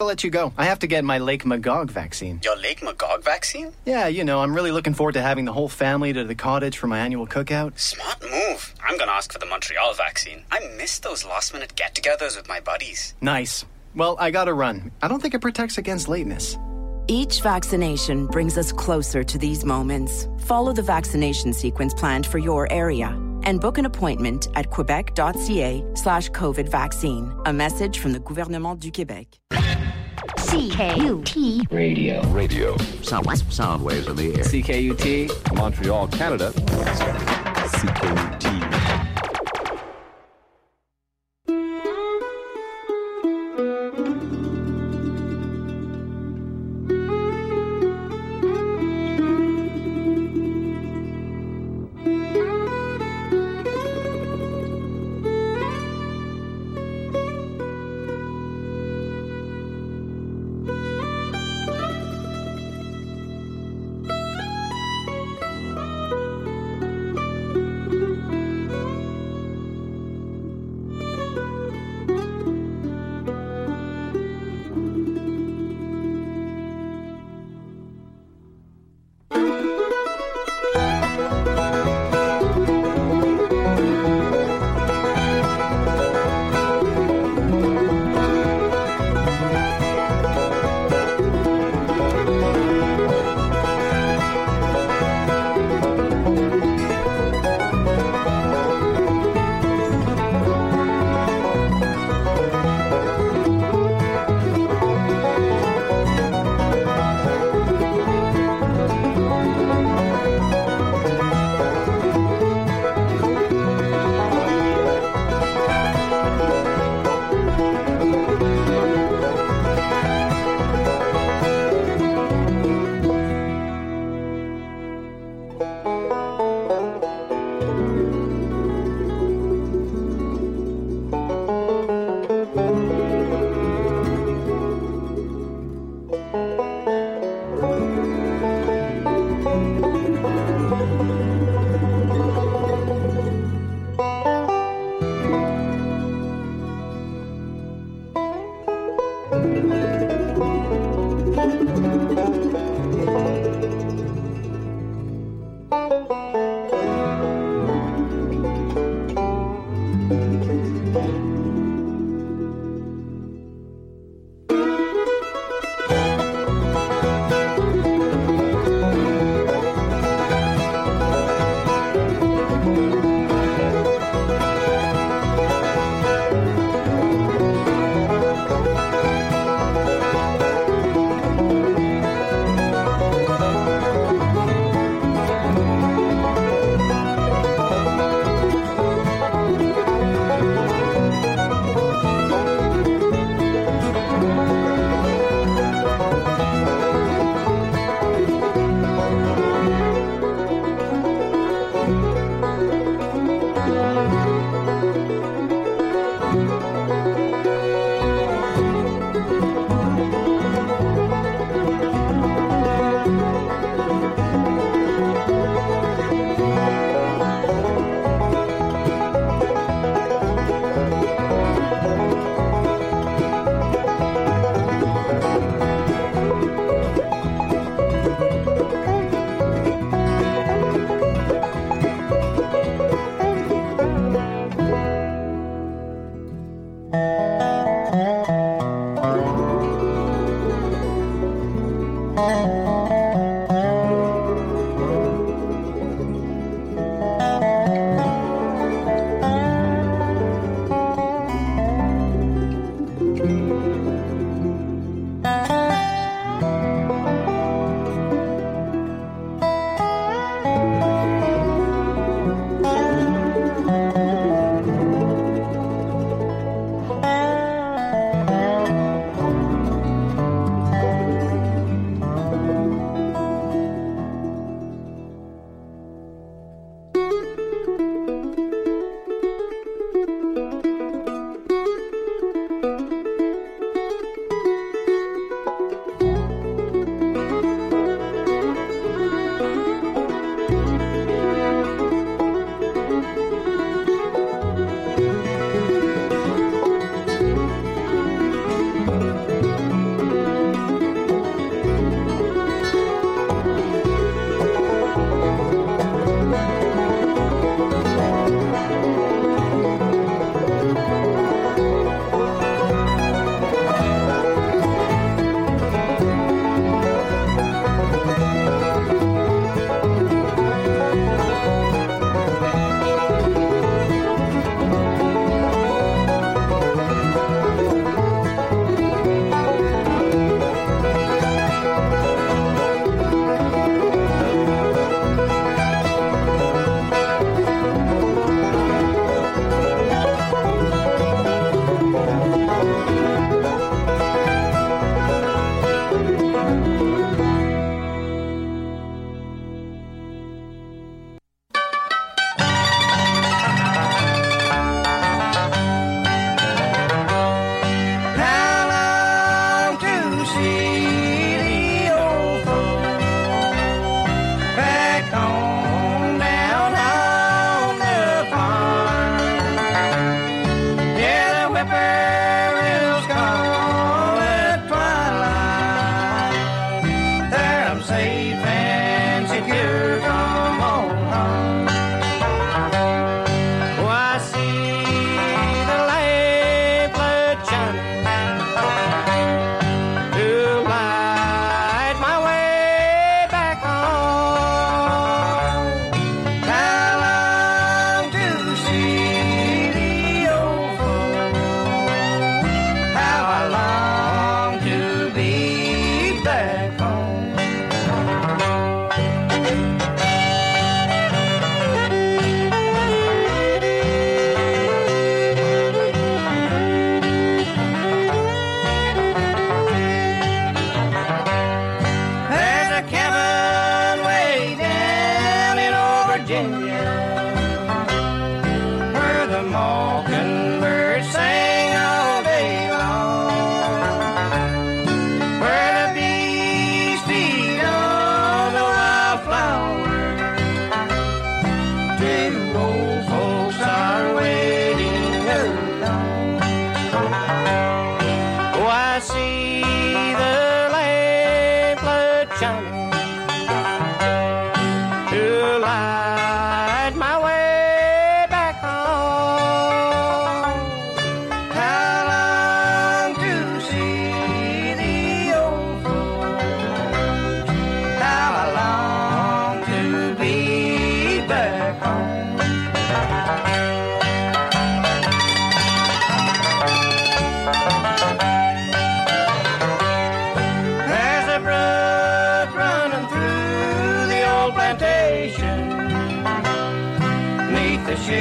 I'll let you go. I have to get my Lake Magog vaccine. Your Lake Magog vaccine? Yeah, I'm really looking forward to having the whole family to the cottage for my annual cookout. Smart move. I'm gonna ask for the Montreal vaccine. I miss those last-minute get-togethers with my buddies. Nice. Well, I gotta run. I don't think it protects against lateness. Each vaccination brings us closer to these moments. Follow the vaccination sequence planned for your area and book an appointment at quebec.ca/COVID vaccine. A message from the Gouvernement du Québec. CKUT Radio. Sound waves in the air. CKUT. Montreal, Canada. CKUT.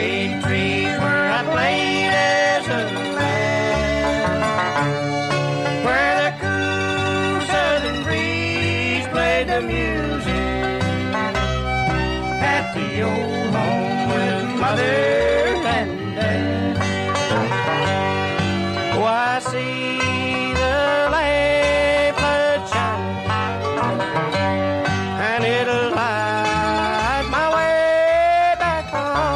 shade trees where I played as a lad, where the cool southern breeze played the music at the old home with mother and dad. Oh, I see the lamplit shine, and it'll light my way back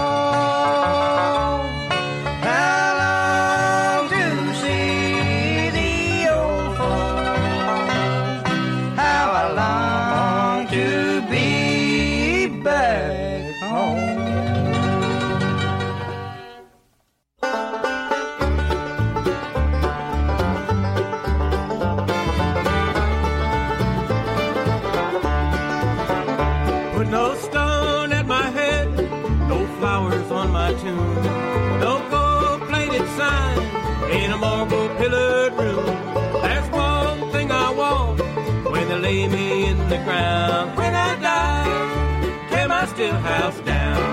home. How long to see the old folks? How I long to be back home. Put no stone at my head, no flowers on my tomb, no gold-plated sign in a marble-pillared room. There's one thing I want when they lay me in the ground. When I die, tear my still house down.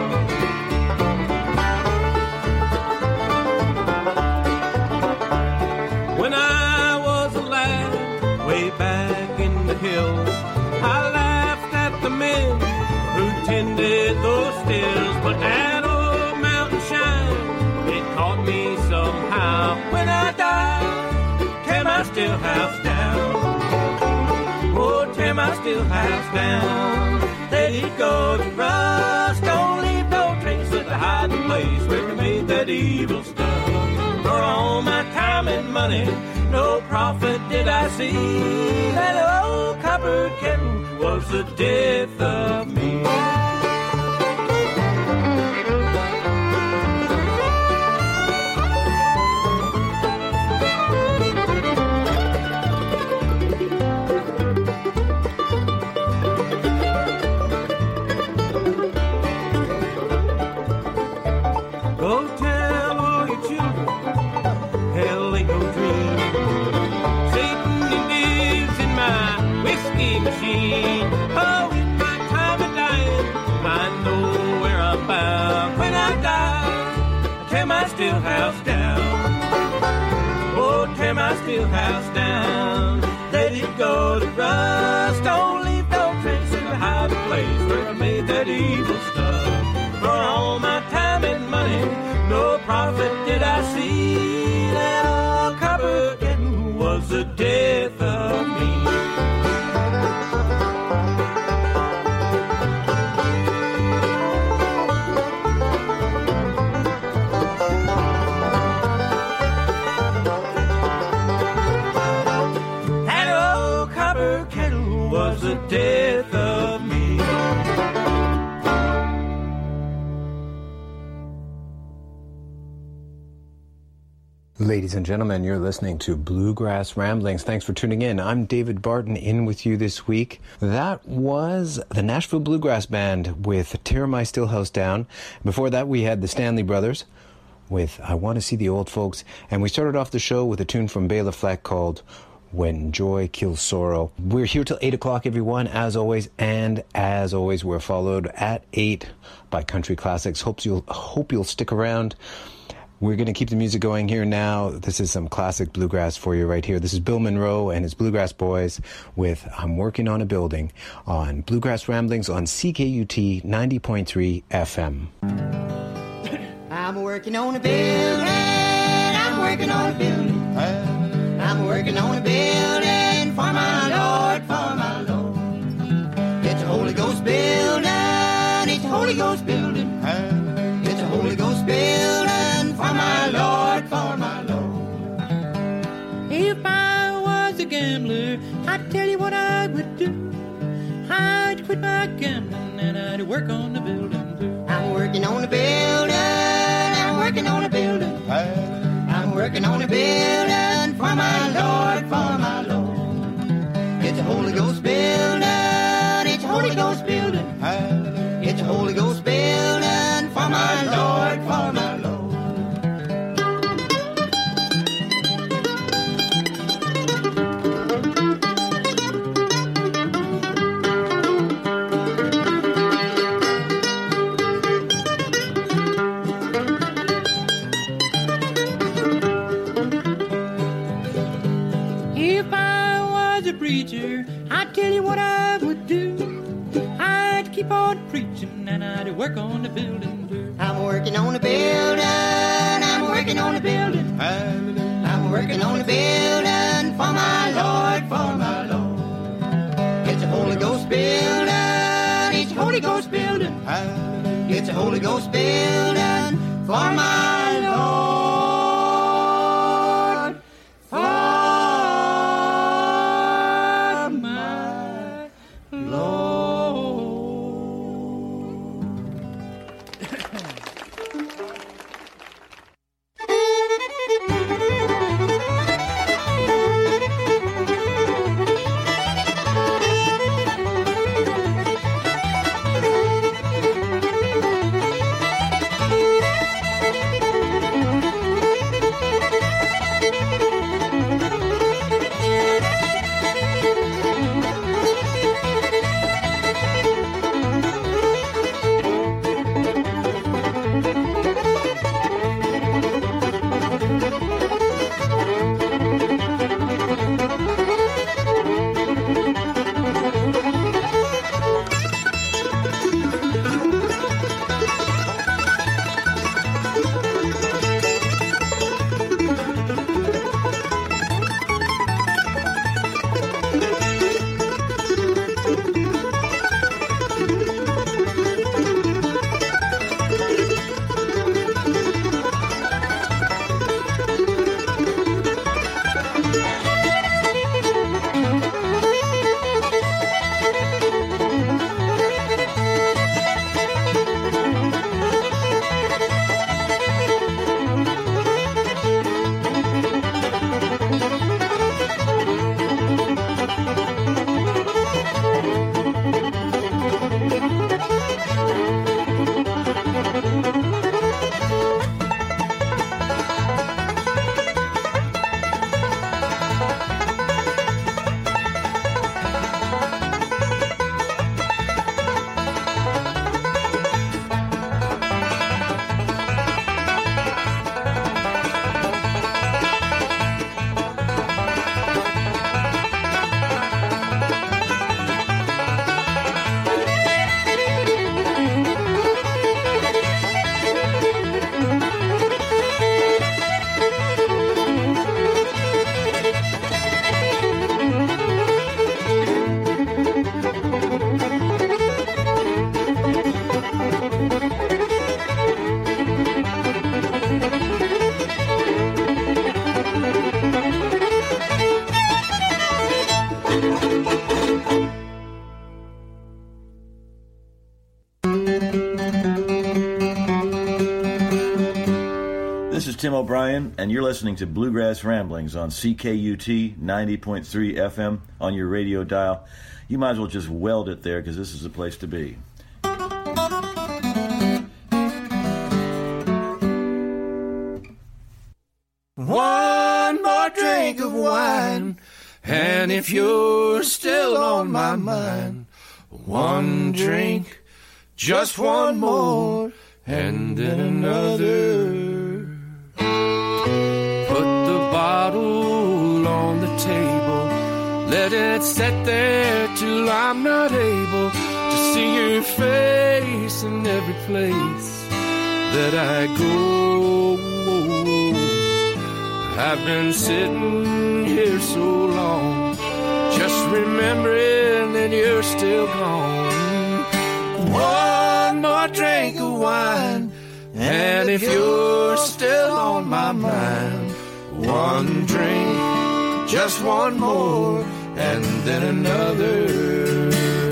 When I was a lad, way back in the hills, I laughed at the men who tended those stills, but that old mountain shine, it caught me somehow. When I die, tear my still house down. Oh, tear my still house down. Let it go to rust, don't leave no trace of the hiding place where we made that evil stuff. For all my time and money, no profit did I see. That old copper kettle was the death of me. Go tell all your children, hell ain't no dream. Satan he lives in my whiskey machine. Oh, in my time of dying, I know where I'm bound. When I die, tear my still house down. Oh, tear my still house down. Let it go to rust. Don't leave no trace in the hiding place where I made that evil stuff. For all my time and money, no profit did I see. That old copper kettle was the death of me. That old copper kettle was the death of me. Ladies and gentlemen, you're listening to Bluegrass Ramblings. Thanks for tuning in. I'm David Barton, in with you this week. That was the Nashville Bluegrass Band with Tear My Still House Down. Before that, we had the Stanley Brothers with I Want to See the Old Folks. And we started off the show with a tune from Bela Fleck called When Joy Kills Sorrow. We're here till 8 o'clock, everyone, as always. And as always, we're followed at 8 by Country Classics. Hope you'll stick around. We're going to keep the music going here now. This is some classic bluegrass for you right here. This is Bill Monroe and his Bluegrass Boys with I'm Working on a Building on Bluegrass Ramblings on CKUT 90.3 FM. I'm working on a building, I'm working on a building. I'm working on a building for my Lord, for my Lord. It's a Holy Ghost building, it's a Holy Ghost building. It's a Holy Ghost building for my Lord, for my Lord. If I was a gambler, I'd tell you what I would do. I'd quit my gambling and I'd work on the building too. I'm working on a building, I'm working on a building. I'm working on a building for my Lord, for my Lord. It's a Holy Ghost building, it's a Holy Ghost building. It's a Holy Ghost building for my Lord, for my Lord. mighty work on the building dirt. I'm working on the building, I'm working on the building. I'm working on the building for my Lord, for my Lord. It's a Holy Ghost building, it's a Holy Ghost building. It's a Holy Ghost building for my Lord, for my Lord. This is Tim O'Brien, and you're listening to Bluegrass Ramblings on CKUT 90.3 FM on your radio dial. You might as well just weld it there, because this is the place to be. One more drink of wine, and if you're still on my mind, one drink, just one more, and then another. Put the bottle on the table, let it sit there till I'm not able to see your face in every place that I go. I've been sitting here so long, just remembering that you're still gone. One more drink of wine, and if you're still on my mind, one drink, just one more, and then another.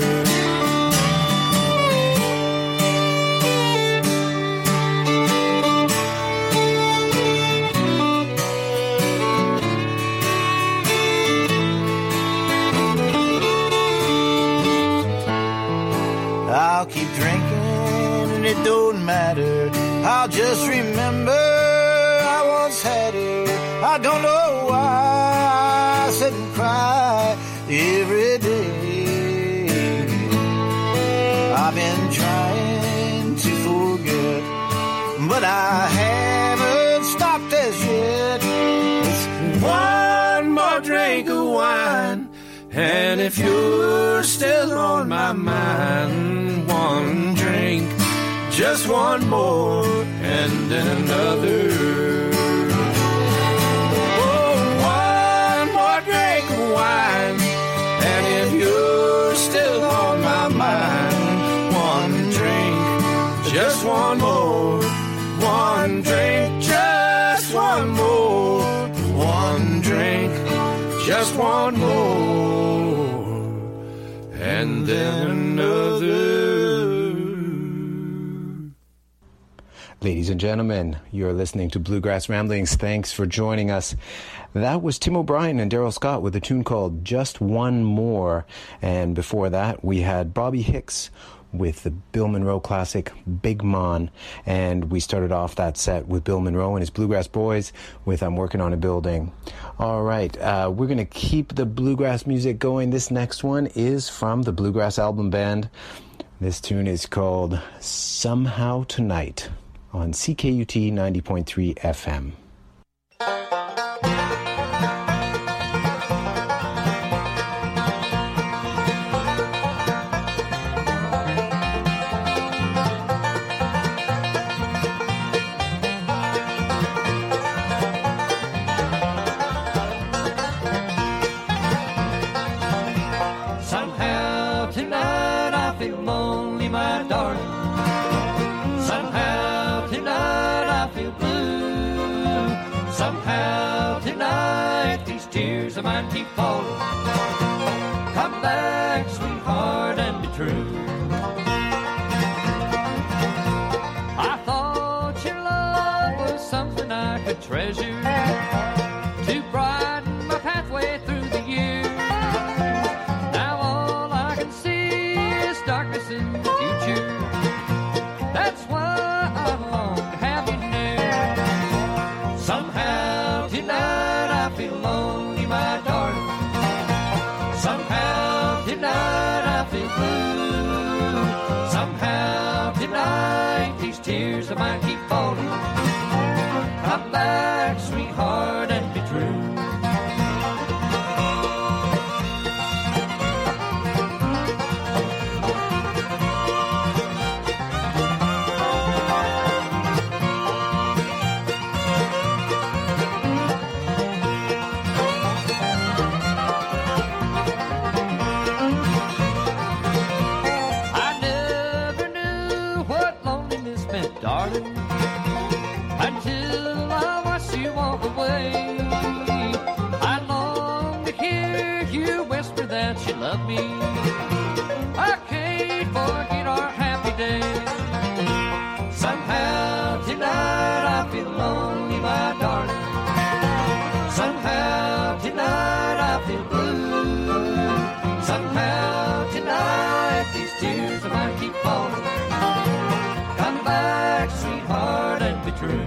I'll keep drinking and it don't matter. I'll just remember I once had her. I don't know why I sit and cry every day. I've been trying to forget, but I haven't stopped as yet. It's one more drink of wine, and if you're still on my mind, one drink, just one more, and then another. Oh, one more drink of wine, and if you're still on my mind, one drink, just one more, one drink, just one more, one drink, just one more, and then another. Ladies and gentlemen, you're listening to Bluegrass Ramblings. Thanks for joining us. That was Tim O'Brien and Daryl Scott with a tune called Just One More. And before that, we had Bobby Hicks with the Bill Monroe classic Big Mon. And we started off that set with Bill Monroe and his Bluegrass Boys with I'm Working on a Building. All right, we're going to keep the bluegrass music going. This next one is from the Bluegrass Album Band. This tune is called Somehow Tonight on CKUT 90.3 FM. Somehow tonight I feel lonely, my darling. Somehow tonight I feel blue. Somehow tonight these tears of mine keep falling. Come back, sweetheart, and be true. I thought your love was something I could treasure to brighten my pathway through the years. Now all I can see is darkness in the future. That's why I long to have you near. Somehow tonight I feel lonely, my darling. Somehow tonight I feel blue. Somehow tonight these tears of mine keep falling. Come back, sweetheart, and be true. I never knew what loneliness meant, darling, until I watched you walk away. I long to hear you whisper that you love me. I can't forget our happy days. Somehow tonight I feel lonely, my darling. Somehow tonight I feel blue. Somehow tonight these tears of mine keep falling. Come back, sweetheart, and be true.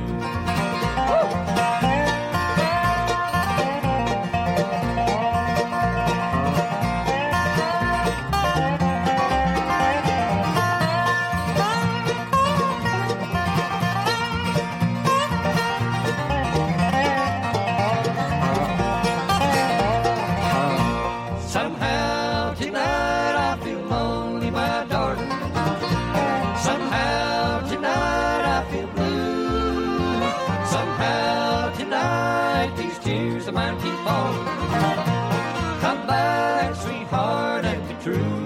Somehow tonight I feel lonely, my darling. Somehow tonight I feel blue. Somehow tonight these tears of mine keep falling. Come back, sweetheart, and be true.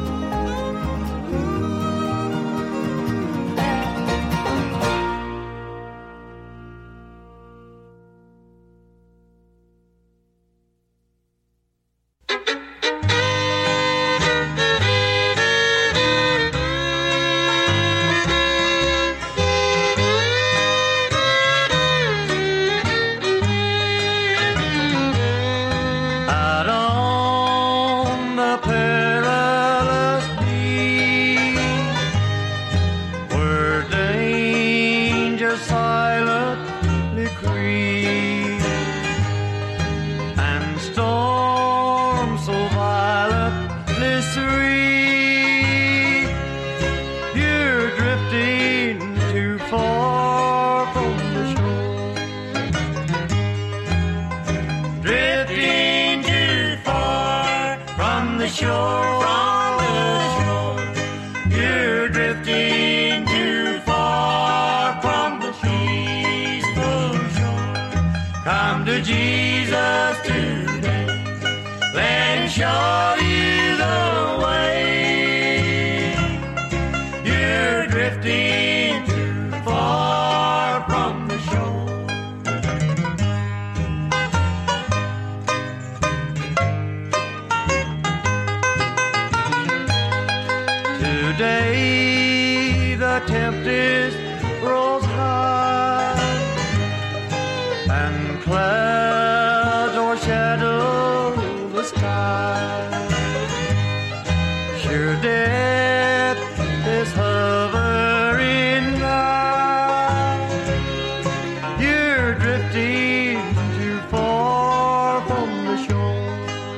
Out on the perilous beach, where danger silently creeps, and storms so violently sweep, you're drifting too far from the shore, drifting too far from the shore, You're drifting too far Come to Jesus today. Let him show you the way. You're drifting too far from the shore. Today the tempest rolls high and clouds o'ershadow the sky. Sure death is hovering nigh. You're drifting too far from the shore.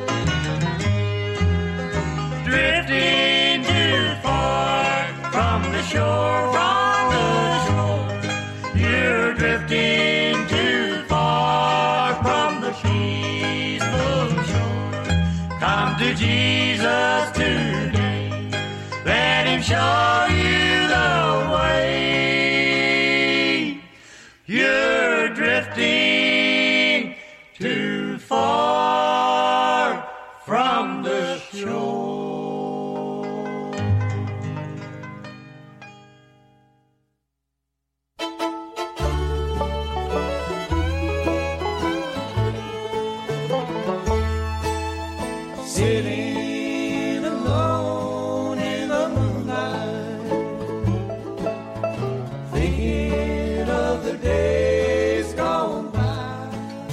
Drifting too far from the shore, from the shore. You're drifting too far from the peaceful shore. Come to Jesus today. Let him show you the way. You're drifting too far from the shore. Sitting alone in the moonlight, thinking of the days gone by,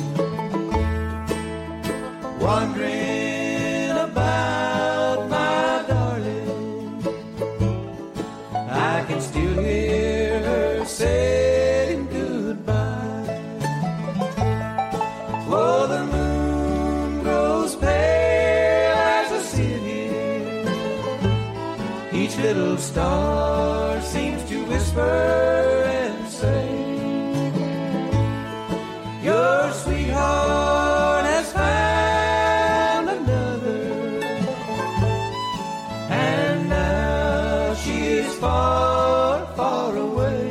wondering about my darling. I can still hear her saying goodbye. Oh, the moon grows pale as I sit here. Each little star seems to whisper and say, your sweetheart has found another, and now she is far, far away.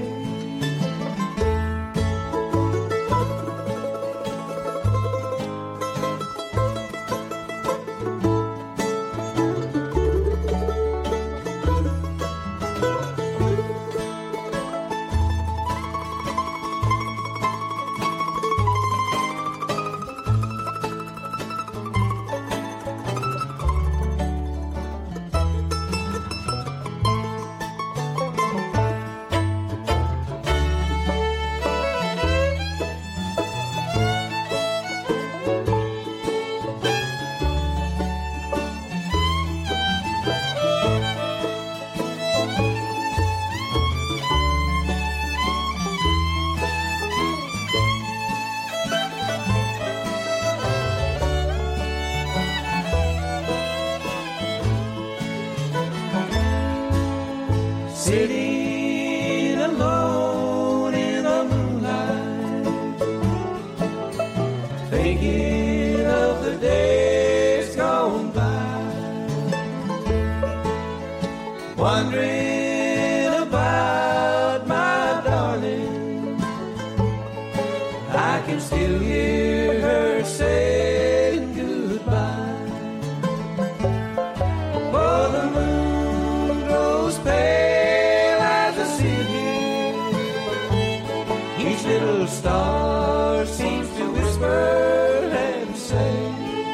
Sitting alone in the moonlight, thinking of the days gone by, wondering about my darling. I can still hear her saying goodbye. Oh, the moon grows pale. Each little star seems to whisper and say,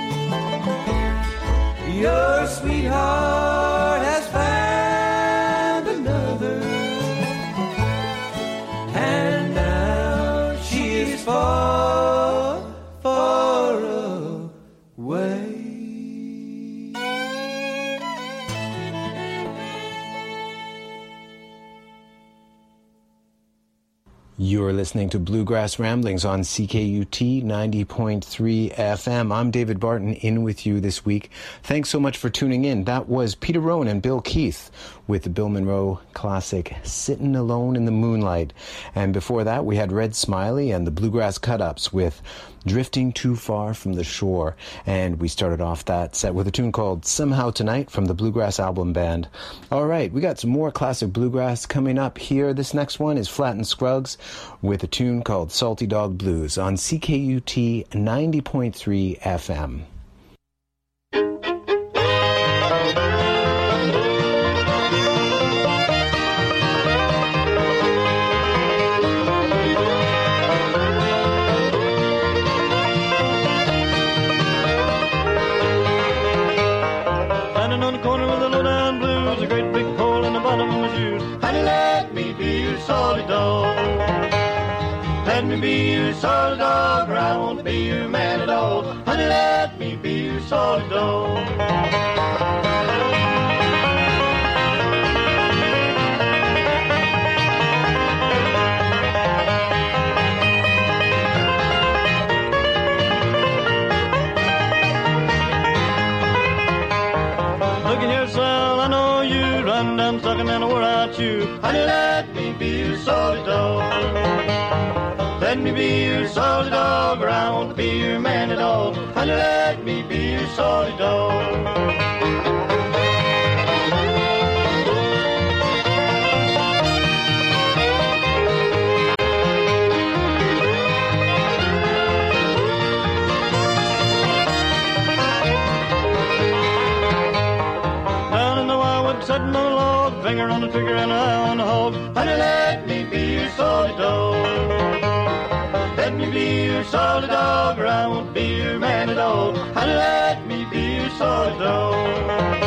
your sweetheart has found another, and now she is far, far away. You're listening to Bluegrass Ramblings on CKUT 90.3 FM. I'm David Barton, in with you this week. Thanks so much for tuning in. That was Peter Rowan and Bill Keith with the Bill Monroe classic Sittin' Alone in the Moonlight. And before that, we had Red Smiley and the Bluegrass Cut-Ups with Drifting Too Far from the Shore. And we started off that set with a tune called Somehow Tonight from the Bluegrass Album Band. All right, we got some more classic bluegrass coming up here. This next one is Flatt and Scruggs with a tune called Salty Dog Blues on CKUT 90.3 FM. Let me be your solid dog, or I won't be your man at all. Honey, let me be your solid dog. Looking here, son, I know you run down sucking and I wore out you. Honey, let me be your solid dog. Let me be your solid dog, or I won't be your man at all. Honey, let me be your solid dog. Down in the wildwood, sitting on a log, finger on the trigger and an eye on the hog. Honey, let me be your solid dog. Let me be your solid dog, or I won't be your man at all. Honey, let me be your solid dog.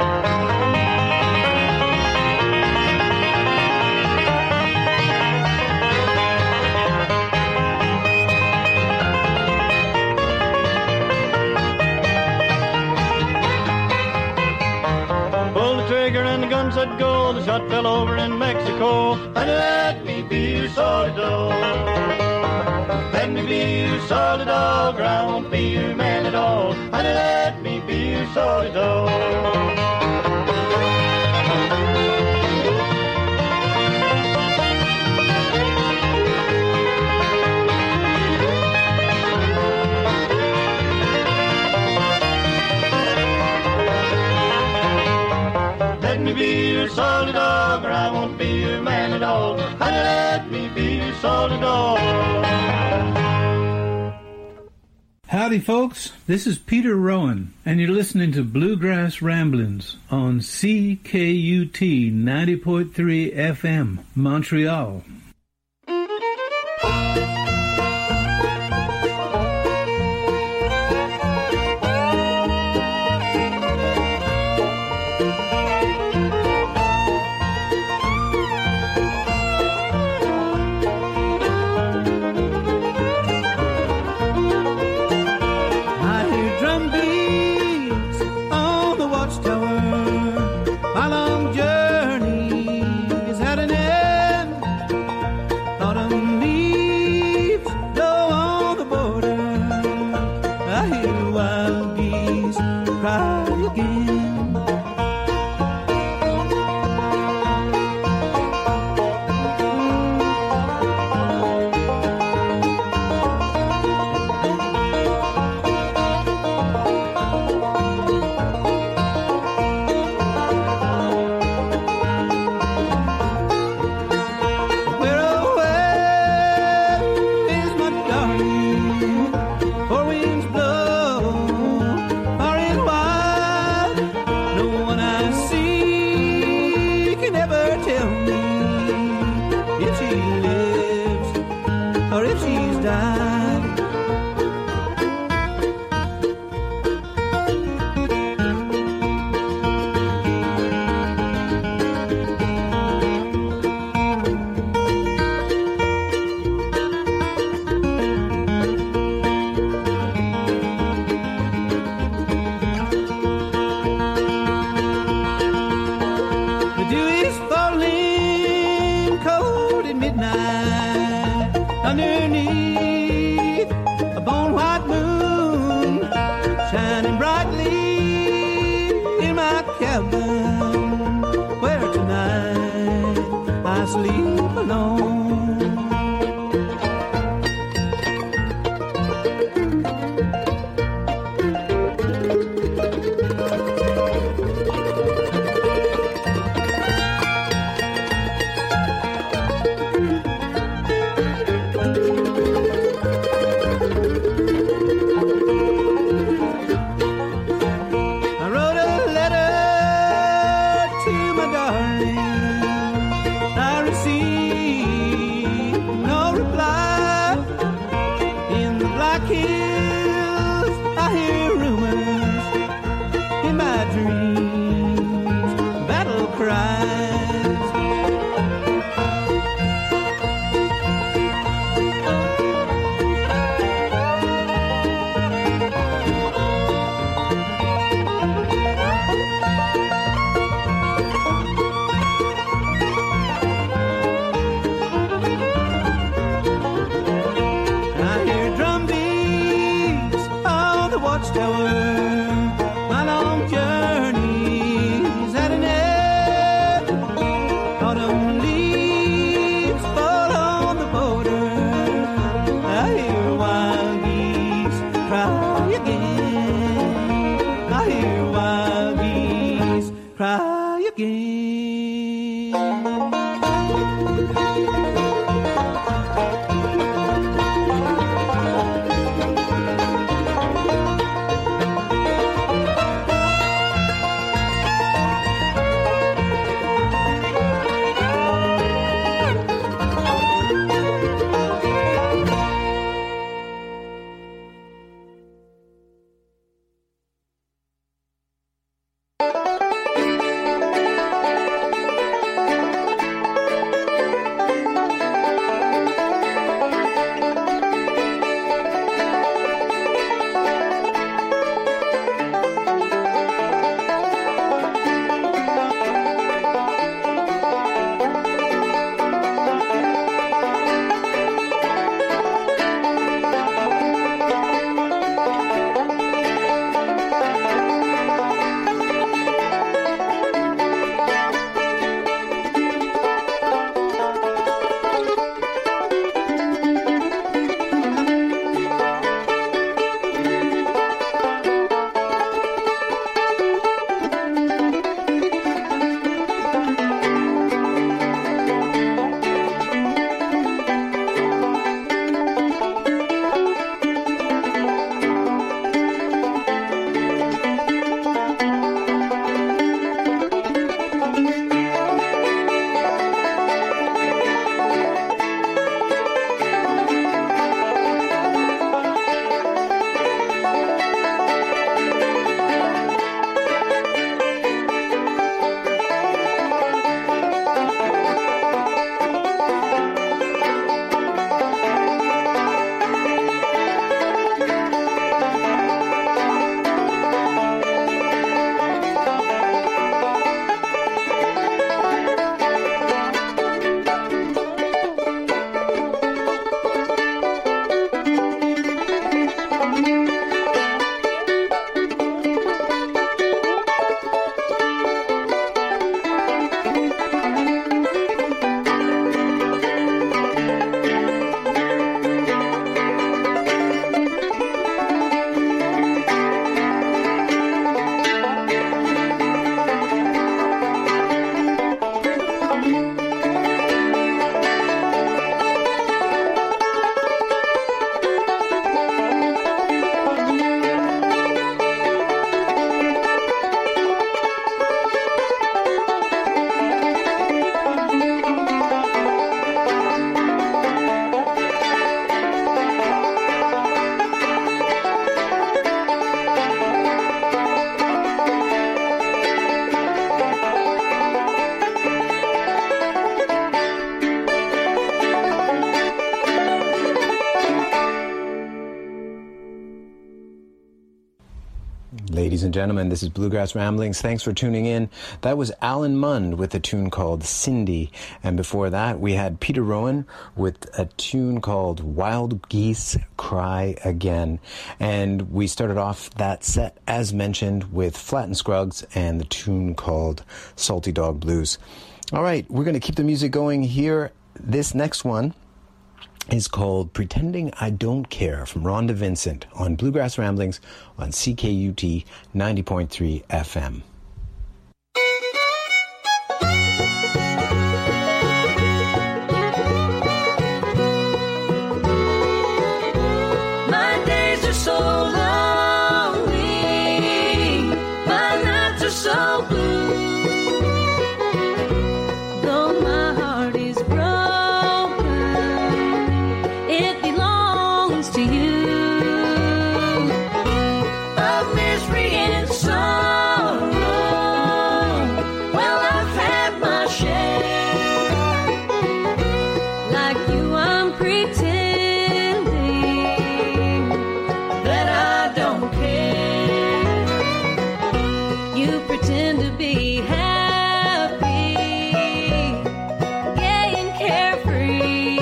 Pulled the trigger and the gun said go. The shot fell over in Mexico. Honey, let me be your solid dog. Let me be your solid dog, or I won't be your man at all. Honey, let me be your solid dog. Let me be your solid dog, or I won't be your man at all. Honey, let me be your solid dog. Howdy, folks. This is Peter Rowan, and you're listening to Bluegrass Ramblings on CKUT 90.3 FM, Montreal. underneath a bone white moon, shining brightly in my cabin, where tonight I sleep alone. Ladies and gentlemen, this is Bluegrass Ramblings. Thanks for tuning in. That was Alan Mund with a tune called Cindy. And before that, we had Peter Rowan with a tune called Wild Geese Cry Again. And we started off that set, as mentioned, with Flatt and Scruggs and the tune called Salty Dog Blues. All right, we're going to keep the music going here. This next one is called Pretending I Don't Care from Rhonda Vincent on Bluegrass Ramblings on CKUT 90.3 FM. My days are so lonely, my nights are so blue. Though my heart is broken, it belongs to you. Of misery and sorrow, well, I've had my share. Like you, I'm pretending that I don't care. You pretend to be happy, gay and carefree,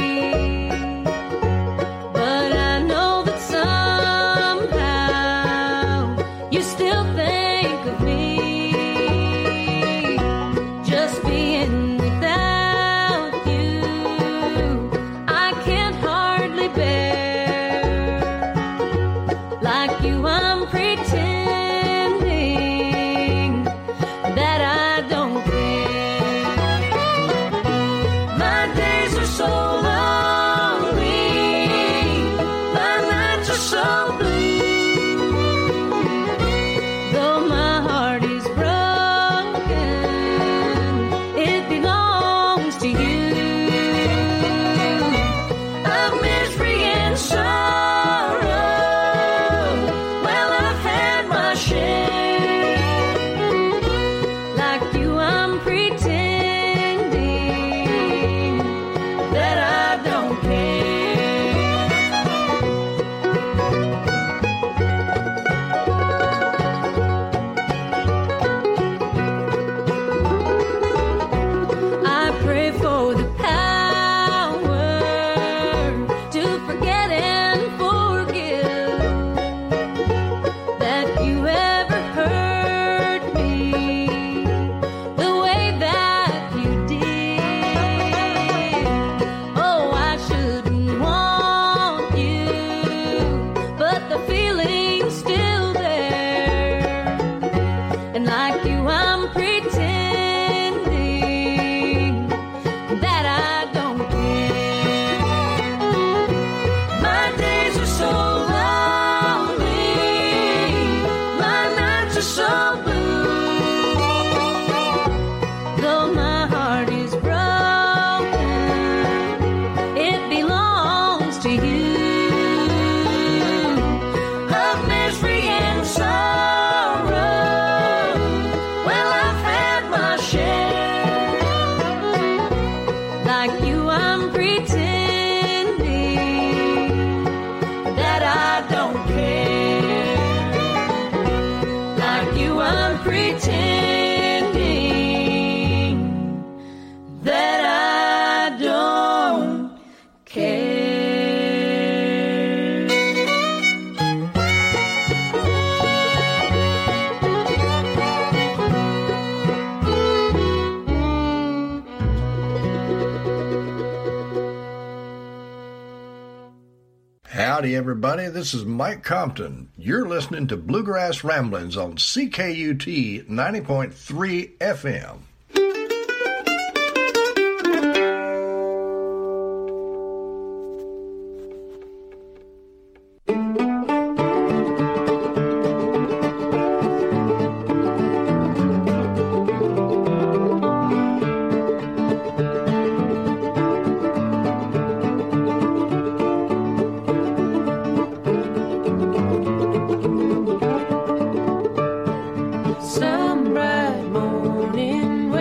but I know that somehow you still think of me. Just being without you, I can't hardly bear. Like you, I'm pretending that I don't care. My days are so lonely, my nights are so blue. Though my heart is broken, it belongs to you. Of misery and sorrow, well, I've had my share. Like you, I'm pretending that I don't care. I pray for the power to forget and forgive, that you ever hurt me the way that you did. Oh, I shouldn't want you, but the feeling's still there. And like you, I'm pretending that I don't care. My days are so lonely, my nights are so blue. Though my heart is broken, it belongs to you. Of misery and sorrow, well, I've had my share. Like you, I'm pretending that I don't care. Like you, I'm pretending that I don't care. Howdy, everybody. This is Mike Compton. You're listening to Bluegrass Ramblings on CKUT 90.3 FM. Some bright morning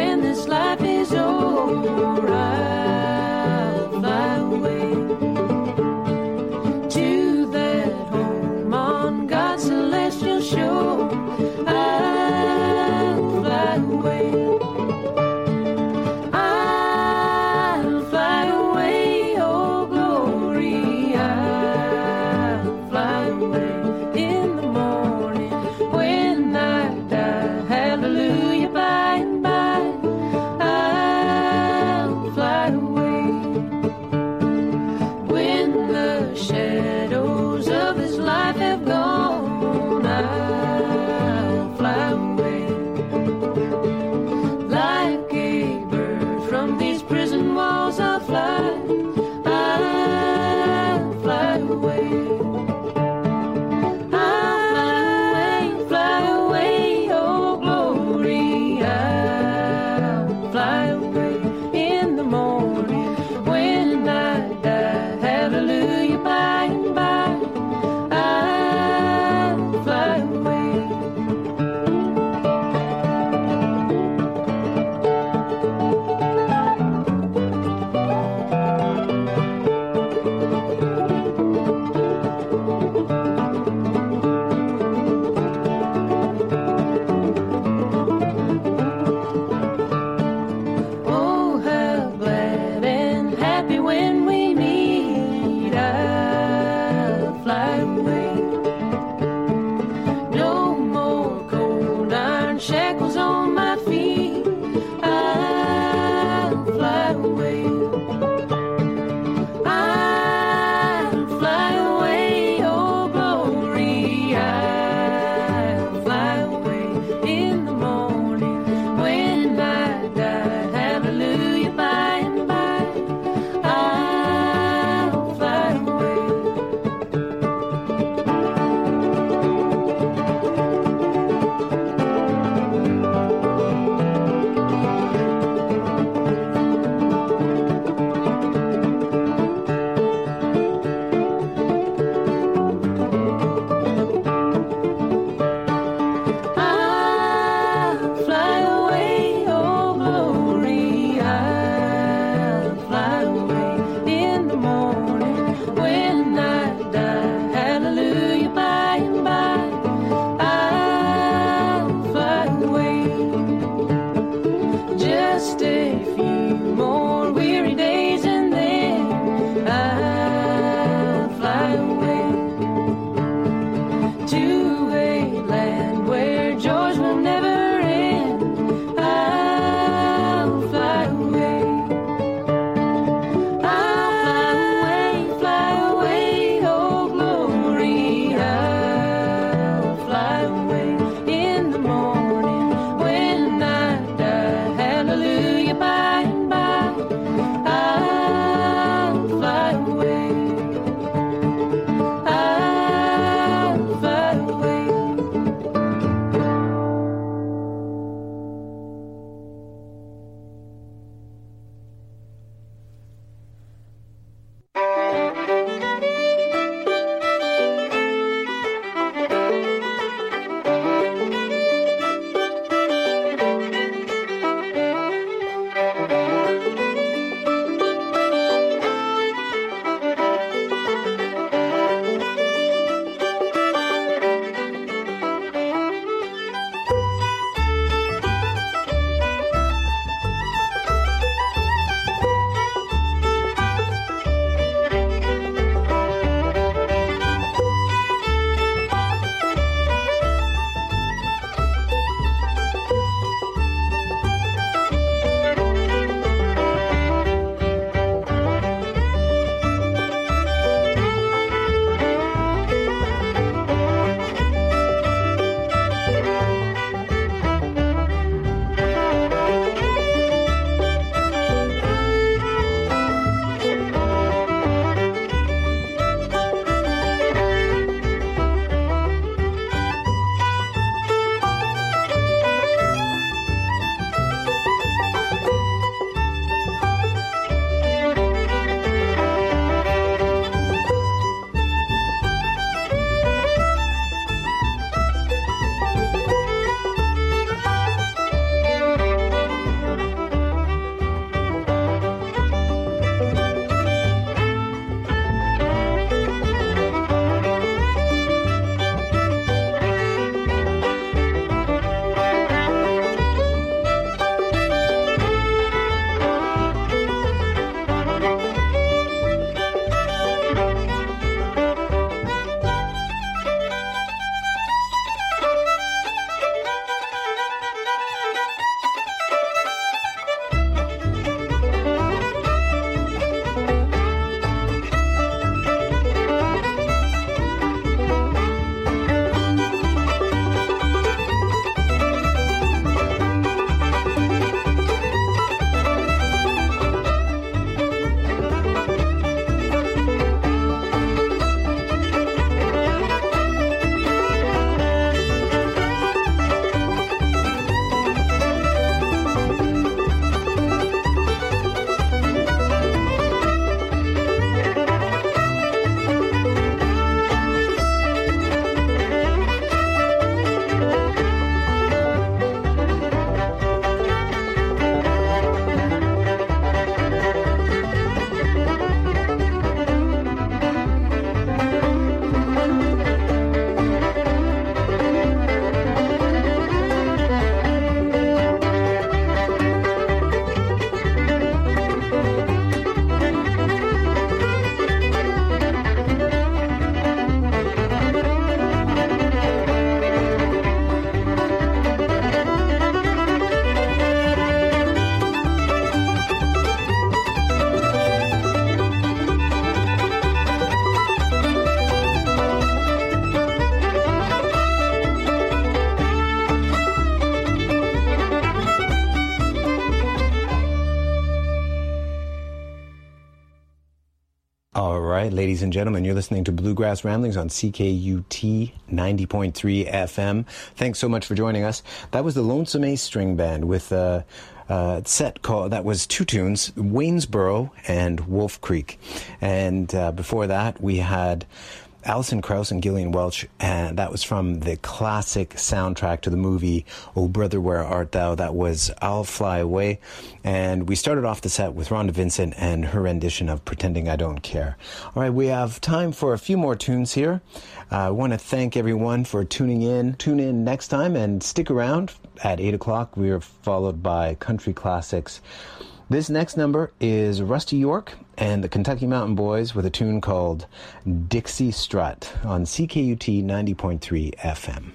ladies and gentlemen. You're listening to Bluegrass Ramblings on CKUT 90.3 FM. Thanks so much for joining us. That was the Lonesome Ace String Band with a set called, that was two tunes, Waynesboro and Wolf Creek. And before that, we had Alison Krauss and Gillian Welch, and that was from the classic soundtrack to the movie Oh Brother Where Art Thou. That was I'll Fly Away. And we started off the set with Rhonda Vincent and her rendition of Pretending I Don't Care. All right, we have time for a few more tunes here. I want to thank everyone for tuning in. Tune in next time and stick around. At 8 o'clock, we are followed by Country Classics. This next number is Rusty York and the Kentucky Mountain Boys with a tune called Dixie Strut on CKUT 90.3 FM.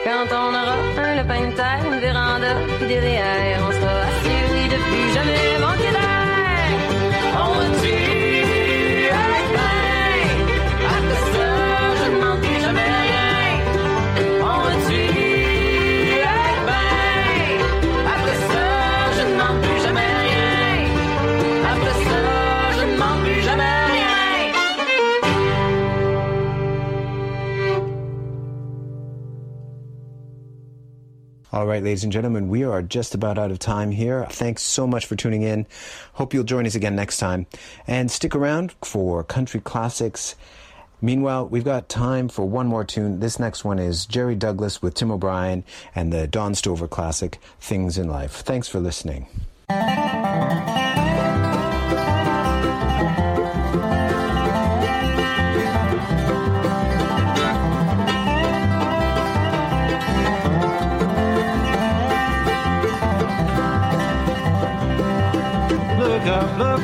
Quand on aura un lopin de terre, une véranda, puis des REER, on sera assuré de plus jamais manquer d'air. On va-tu être bien? Après ça, je ne demande plus jamais rien. On va-tu être bien? Après ça, je ne demande plus jamais rien. Après ça, je ne demande plus jamais rien. All right, ladies and gentlemen, we are just about out of time here. Thanks so much for tuning in. Hope you'll join us again next time. And stick around for country classics. Meanwhile, we've got time for one more tune. This next one is Jerry Douglas with Tim O'Brien and the Don Stover classic, Things in Life. Thanks for listening. Look up, look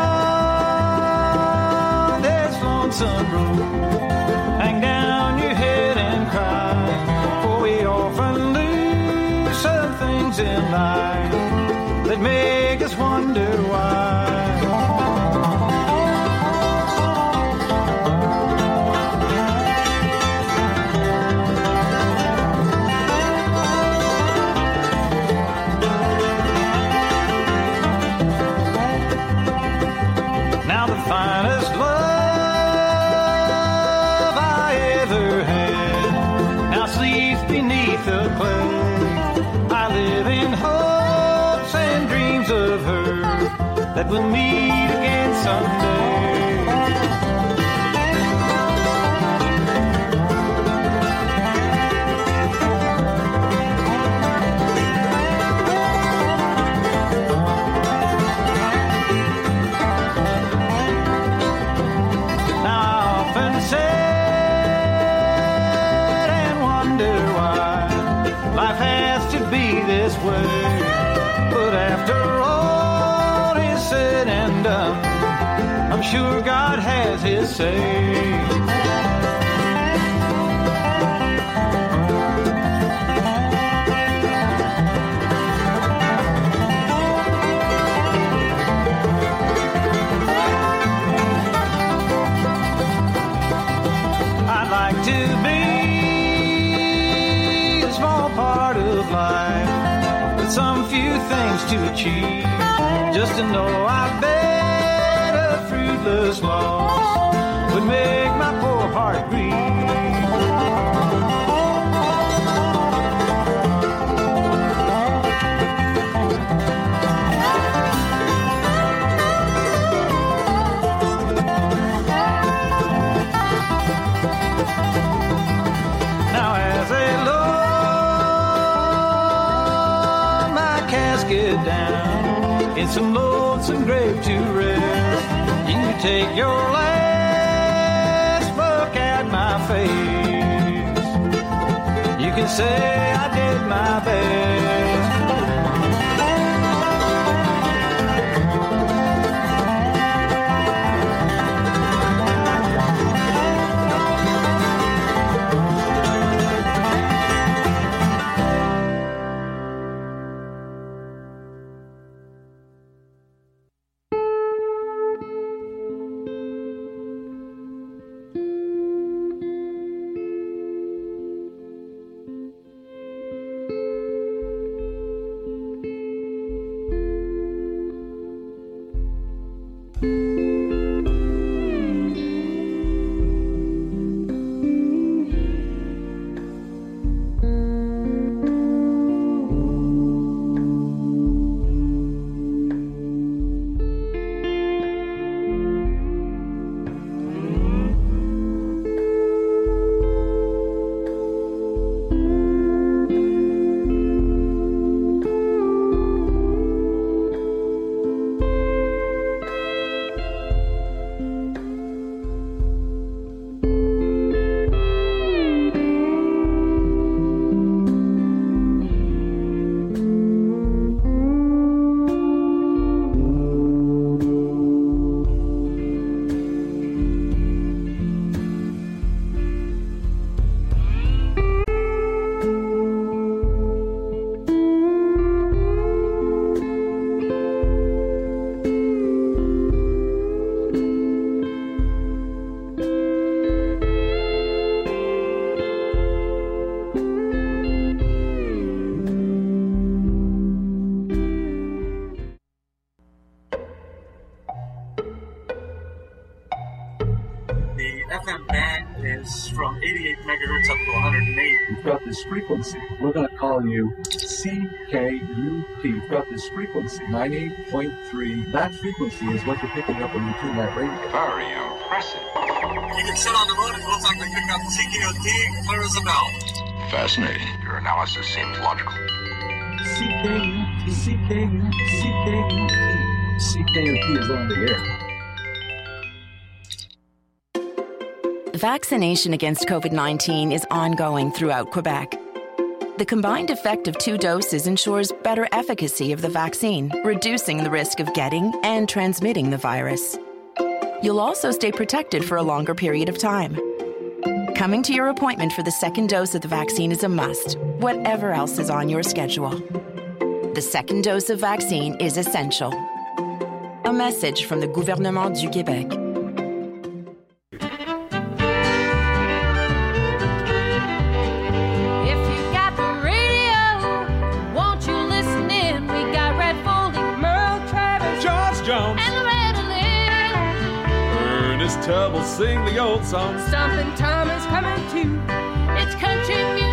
down, there's lonesome road. Hang down your head and cry, for we often lose some things in life that make us wonder why. Now the finest love I ever had now sleeps beneath the clay. I live in hopes and dreams of her that we'll meet again someday. This way, but after all is said and done, I'm sure God has his say. I'd like to be a small part of life, some few things to achieve, just to know I bet a fruitless loss would make my poor heart grieve. Now as a casket down in some lonesome grave to rest, you can take your last look at my face. You can say I did my best. megahertz up to 108. You've got this frequency. We're going to call you CKUT. You've got this frequency, 98.3. That frequency is what you're picking up when you tune that radio. Very impressive. You can sit on the moon and it looks like we picked up CKUT clear as a bell. Fascinating. Your analysis seems logical. CKUT, CKUT, CKUT. CKUT is on the air. Vaccination against COVID-19 is ongoing throughout Quebec. The combined effect of 2 doses ensures better efficacy of the vaccine, reducing the risk of getting and transmitting the virus. You'll also stay protected for a longer period of time. Coming to your appointment for the 2nd dose of the vaccine is a must, whatever else is on your schedule. The 2nd dose of vaccine is essential. A message from the Gouvernement du Québec. Tubble sing the old song. Stompin' Tom is coming too. It's country music.